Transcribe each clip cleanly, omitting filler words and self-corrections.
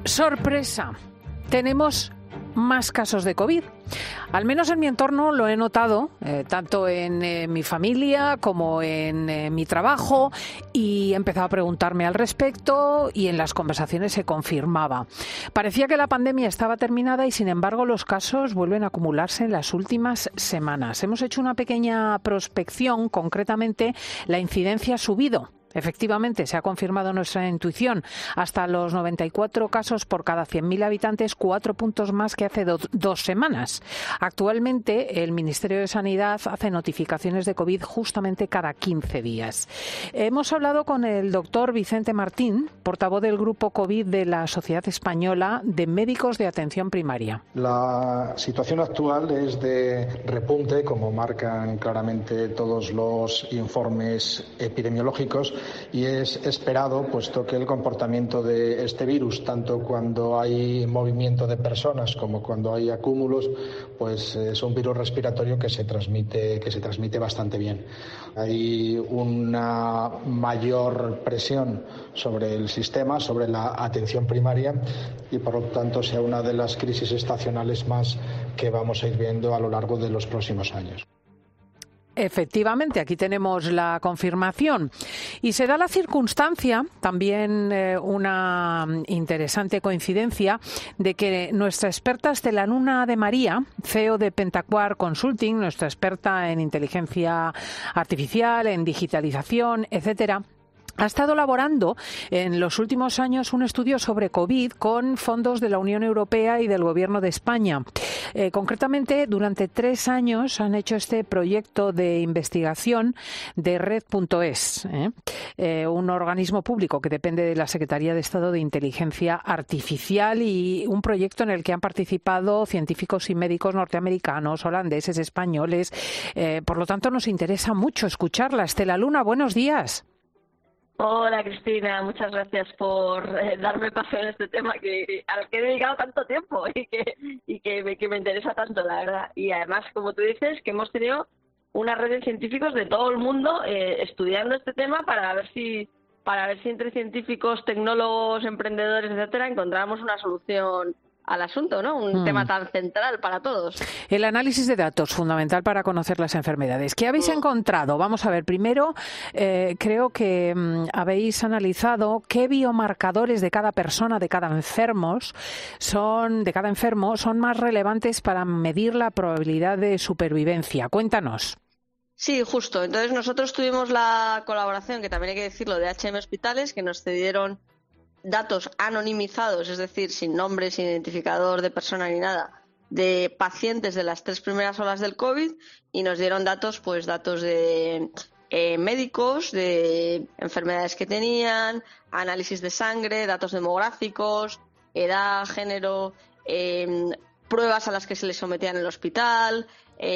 Sorpresa, tenemos más casos de COVID. Al menos en mi entorno lo he notado, tanto en mi familia como en mi trabajo, y he empezado a preguntarme al respecto y en las conversaciones se confirmaba. Parecía que la pandemia estaba terminada y, sin embargo, los casos vuelven a acumularse en las últimas semanas. Hemos hecho una pequeña prospección, concretamente la incidencia ha subido. Efectivamente, se ha confirmado nuestra intuición. Hasta los 94 casos por cada 100.000 habitantes, 4 puntos más que hace 2 semanas. Actualmente, el Ministerio de Sanidad hace notificaciones de COVID justamente cada 15 días. Hemos hablado con el doctor Vicente Martín, portavoz del Grupo COVID de la Sociedad Española de Médicos de Atención Primaria. La situación actual es de repunte, como marcan claramente todos los informes epidemiológicos, y es esperado, puesto que el comportamiento de este virus, tanto cuando hay movimiento de personas como cuando hay acúmulos, pues es un virus respiratorio que se transmite bastante bien. Hay una mayor presión sobre el sistema, sobre la atención primaria, y por lo tanto sea una de las crisis estacionales más que vamos a ir viendo a lo largo de los próximos años. Efectivamente, aquí tenemos la confirmación. Y se da la circunstancia, también una interesante coincidencia, de que nuestra experta Estela Luna de María, CEO de Pentaquar Consulting, nuestra experta en inteligencia artificial, en digitalización, etcétera, ha estado elaborando en los últimos años un estudio sobre COVID con fondos de la Unión Europea y del Gobierno de España. Concretamente, durante 3 años han hecho este proyecto de investigación de Red.es, un organismo público que depende de la Secretaría de Estado de Inteligencia Artificial, y un proyecto en el que han participado científicos y médicos norteamericanos, holandeses, españoles. Por lo tanto, nos interesa mucho escucharla. Estela Luna, buenos días. Hola Cristina, muchas gracias por darme paso en este tema al que he dedicado tanto tiempo y que me interesa tanto, la verdad. Y además, como tú dices, que hemos tenido una red de científicos de todo el mundo estudiando este tema para ver si entre científicos, tecnólogos, emprendedores, etcétera, encontramos una solución al asunto, ¿no? Un tema tan central para todos. El análisis de datos, fundamental para conocer las enfermedades. ¿Qué habéis encontrado? Vamos a ver, primero, creo que habéis analizado qué biomarcadores de cada persona, de cada enfermo, son más relevantes para medir la probabilidad de supervivencia. Cuéntanos. Sí, justo. Entonces nosotros tuvimos la colaboración, que también hay que decirlo, de HM Hospitales, que nos cedieron datos anonimizados, es decir, sin nombre, sin identificador de persona ni nada, de pacientes de las 3 primeras olas del COVID, y nos dieron datos de médicos, de enfermedades que tenían, análisis de sangre, datos demográficos, edad, género, pruebas a las que se les sometían en el hospital,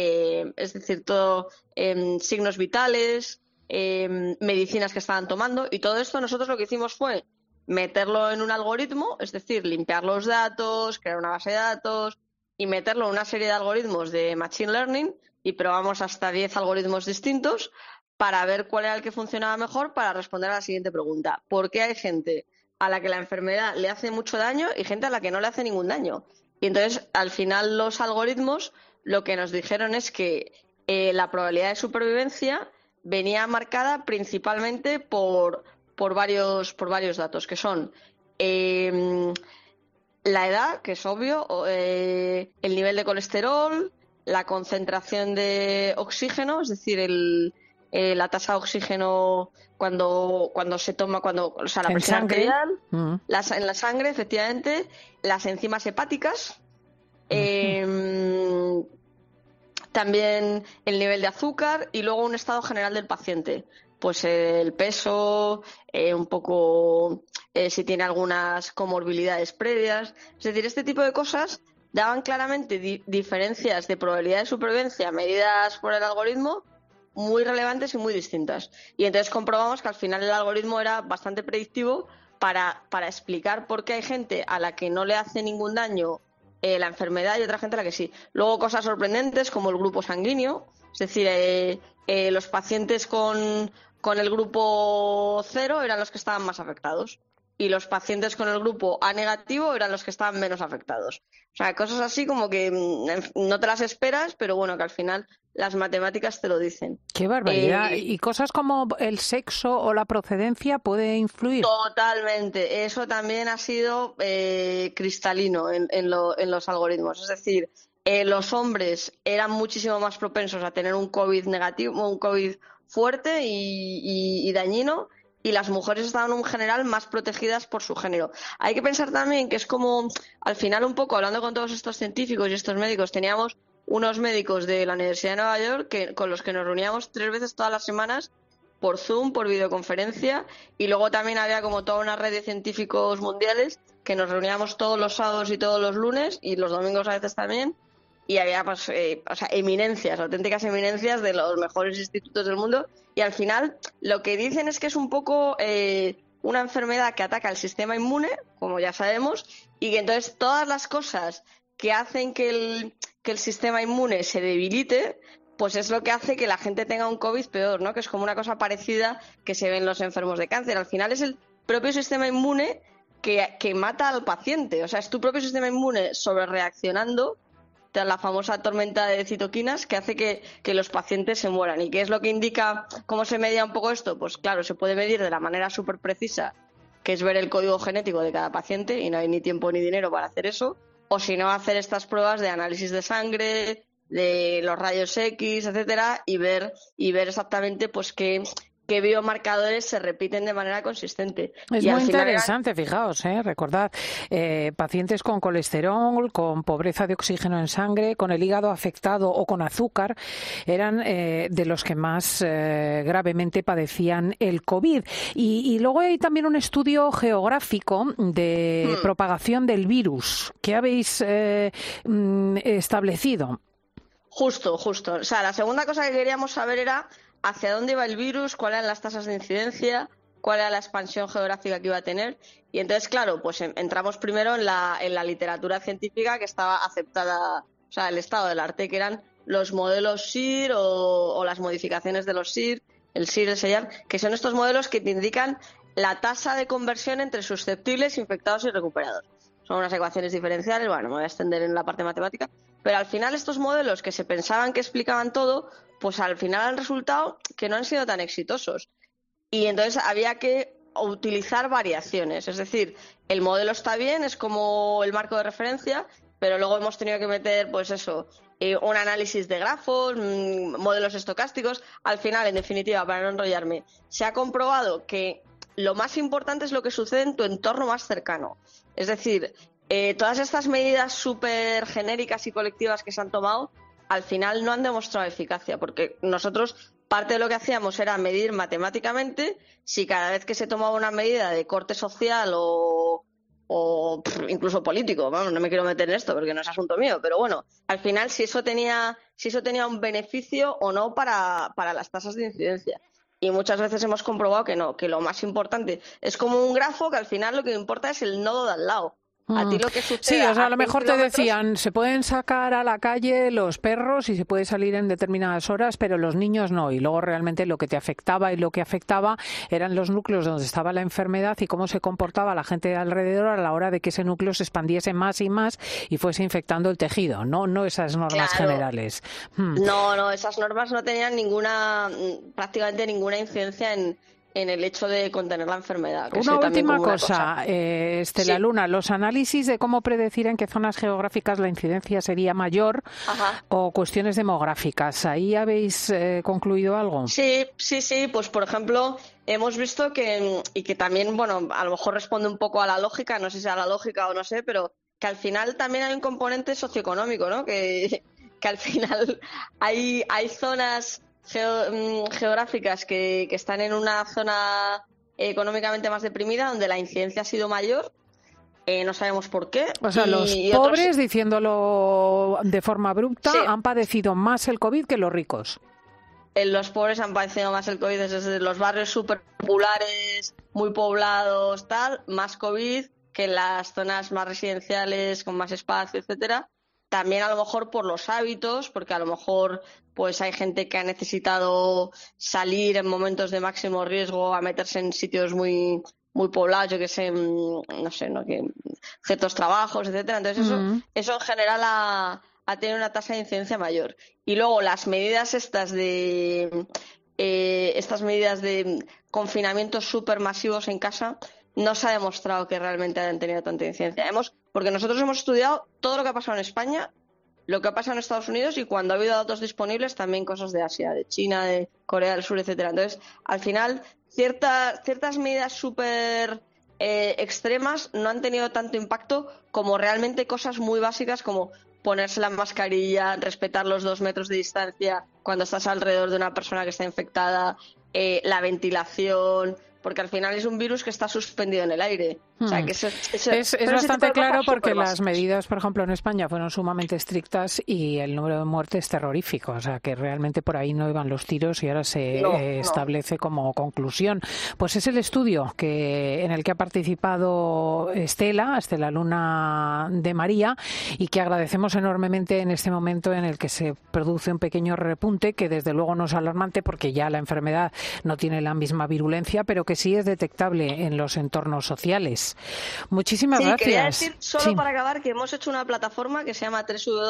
es decir, todo, signos vitales, medicinas que estaban tomando, y todo esto nosotros lo que hicimos fue meterlo en un algoritmo, es decir, limpiar los datos, crear una base de datos y meterlo en una serie de algoritmos de Machine Learning, y probamos hasta 10 algoritmos distintos para ver cuál era el que funcionaba mejor para responder a la siguiente pregunta. ¿Por qué hay gente a la que la enfermedad le hace mucho daño y gente a la que no le hace ningún daño? Y entonces, al final, los algoritmos lo que nos dijeron es que la probabilidad de supervivencia venía marcada principalmente por varios datos, que son la edad, que es obvio, el nivel de colesterol, la concentración de oxígeno, es decir, la tasa de oxígeno cuando se toma, o sea, la presión arterial, en la sangre, efectivamente, las enzimas hepáticas, también el nivel de azúcar, y luego un estado general del paciente. Pues el peso, un poco si tiene algunas comorbilidades previas. Es decir, este tipo de cosas daban claramente diferencias de probabilidad de supervivencia medidas por el algoritmo muy relevantes y muy distintas. Y entonces comprobamos que al final el algoritmo era bastante predictivo para explicar por qué hay gente a la que no le hace ningún daño la enfermedad y otra gente a la que sí. Luego, cosas sorprendentes como el grupo sanguíneo, es decir, los pacientes con el grupo 0 eran los que estaban más afectados. y los pacientes con el grupo A negativo eran los que estaban menos afectados. O sea, cosas así como que no te las esperas, pero bueno, que al final las matemáticas te lo dicen. Qué barbaridad. ¿Y cosas como el sexo o la procedencia puede influir? Totalmente. Eso también ha sido cristalino en los algoritmos. Es decir, los hombres eran muchísimo más propensos a tener un COVID negativo, un COVID fuerte y dañino, y las mujeres estaban en general más protegidas por su género. Hay que pensar también que es como, al final un poco, hablando con todos estos científicos y estos médicos, teníamos unos médicos de la Universidad de Nueva York con los que nos reuníamos 3 veces todas las semanas por Zoom, por videoconferencia, y luego también había como toda una red de científicos mundiales que nos reuníamos todos los sábados y todos los lunes, y los domingos a veces también, y había pues, eminencias, auténticas eminencias de los mejores institutos del mundo, y al final lo que dicen es que es un poco una enfermedad que ataca el sistema inmune, como ya sabemos, y que entonces todas las cosas que hacen que el sistema inmune se debilite, pues es lo que hace que la gente tenga un COVID peor, ¿no? Que es como una cosa parecida que se ve en los enfermos de cáncer. Al final es el propio sistema inmune que mata al paciente. O sea, es tu propio sistema inmune sobrereaccionando a la famosa tormenta de citoquinas que hace que los pacientes se mueran. ¿Y qué es lo que indica cómo se media un poco esto? Pues claro, se puede medir de la manera súper precisa, que es ver el código genético de cada paciente, y no hay ni tiempo ni dinero para hacer eso. O si no, hacer estas pruebas de análisis de sangre, de los rayos X, etcétera, y ver exactamente pues qué biomarcadores se repiten de manera consistente. Es muy interesante, fijaos, recordad, pacientes con colesterol, con pobreza de oxígeno en sangre, con el hígado afectado o con azúcar, eran de los que más gravemente padecían el COVID. Y luego hay también un estudio geográfico de propagación del virus que habéis establecido. Justo. O sea, la segunda cosa que queríamos saber era hacia dónde iba el virus, cuáles eran las tasas de incidencia, cuál era la expansión geográfica que iba a tener. Y entonces, claro, pues entramos primero en la literatura científica que estaba aceptada, o sea, el estado del arte, que eran los modelos SIR o las modificaciones de los SIR, el SIR, el SEIAR, que son estos modelos que te indican la tasa de conversión entre susceptibles, infectados y recuperados. Son unas ecuaciones diferenciales, bueno, me voy a extender en la parte matemática, pero al final estos modelos que se pensaban que explicaban todo, pues al final han resultado que no han sido tan exitosos. Y entonces había que utilizar variaciones. Es decir, el modelo está bien, es como el marco de referencia, pero luego hemos tenido que meter, pues eso, un análisis de grafos, modelos estocásticos. Al final, en definitiva, para no enrollarme, se ha comprobado que lo más importante es lo que sucede en tu entorno más cercano. Es decir, todas estas medidas súper genéricas y colectivas que se han tomado, al final no han demostrado eficacia, porque nosotros parte de lo que hacíamos era medir matemáticamente si cada vez que se tomaba una medida de corte social o incluso político, vamos, no me quiero meter en esto porque no es asunto mío, pero bueno, al final si eso tenía un beneficio o no para las tasas de incidencia. Y muchas veces hemos comprobado que no, que lo más importante es como un grafo que al final lo que importa es el nodo de al lado. A ti lo que sucede. Sí, o sea, a lo mejor te decían, se pueden sacar a la calle los perros y se puede salir en determinadas horas, pero los niños no. Y luego realmente lo que te afectaba y lo que afectaba eran los núcleos donde estaba la enfermedad y cómo se comportaba la gente de alrededor a la hora de que ese núcleo se expandiese más y más y fuese infectando el tejido, no esas normas generales. No, esas normas no tenían prácticamente ninguna incidencia en el hecho de contener la enfermedad. Una última cosa, Estela Luna, los análisis de cómo predecir en qué zonas geográficas la incidencia sería mayor o cuestiones demográficas, ¿ahí habéis concluido algo? Sí, pues por ejemplo, hemos visto que también, bueno, a lo mejor responde un poco a la lógica, no sé si a la lógica o no sé, pero que al final también hay un componente socioeconómico, ¿no? Que al final hay zonas geográficas que están en una zona económicamente más deprimida, donde la incidencia ha sido mayor, no sabemos por qué. O sea, los pobres, diciéndolo de forma abrupta, han padecido más el COVID que los ricos. Los pobres han padecido más el COVID desde los barrios súper populares, muy poblados, más COVID que en las zonas más residenciales, con más espacio, etcétera. También a lo mejor por los hábitos, porque a lo mejor pues hay gente que ha necesitado salir en momentos de máximo riesgo a meterse en sitios muy, muy poblados, yo que sé, no sé, ¿no? Que ciertos trabajos, etcétera. Entonces eso en general ha tenido una tasa de incidencia mayor. Y luego las medidas estas de confinamientos supermasivos en casa no se ha demostrado que realmente hayan tenido tanta incidencia. Porque nosotros hemos estudiado todo lo que ha pasado en España, lo que ha pasado en Estados Unidos y cuando ha habido datos disponibles también cosas de Asia, de China, de Corea del Sur, etcétera. Entonces, al final, ciertas medidas súper extremas no han tenido tanto impacto como realmente cosas muy básicas como ponerse la mascarilla, respetar los 2 metros de distancia cuando estás alrededor de una persona que está infectada, la ventilación, porque al final es un virus que está suspendido en el aire. O sea, que es bastante claro porque las medidas, por ejemplo, en España fueron sumamente estrictas y el número de muertes terrorífico. O sea, que realmente por ahí no iban los tiros y ahora se establece como conclusión. Pues es el estudio en el que ha participado Estela Luna de María, y que agradecemos enormemente en este momento en el que se produce un pequeño repunte, que desde luego no es alarmante porque ya la enfermedad no tiene la misma virulencia, pero que sí es detectable en los entornos sociales. Muchísimas gracias. Quería decir, para acabar, que hemos hecho una plataforma que se llama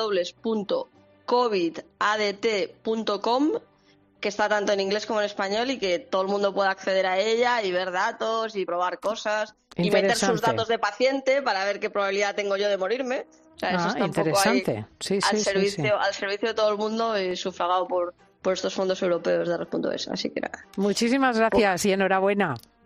www.covidadt.com, que está tanto en inglés como en español y que todo el mundo puede acceder a ella y ver datos y probar cosas y meter sus datos de paciente para ver qué probabilidad tengo yo de morirme. O sea, eso está interesante. Un poco ahí al servicio de todo el mundo y sufragado por estos fondos europeos de Red.es. Así que nada. Muchísimas gracias y enhorabuena.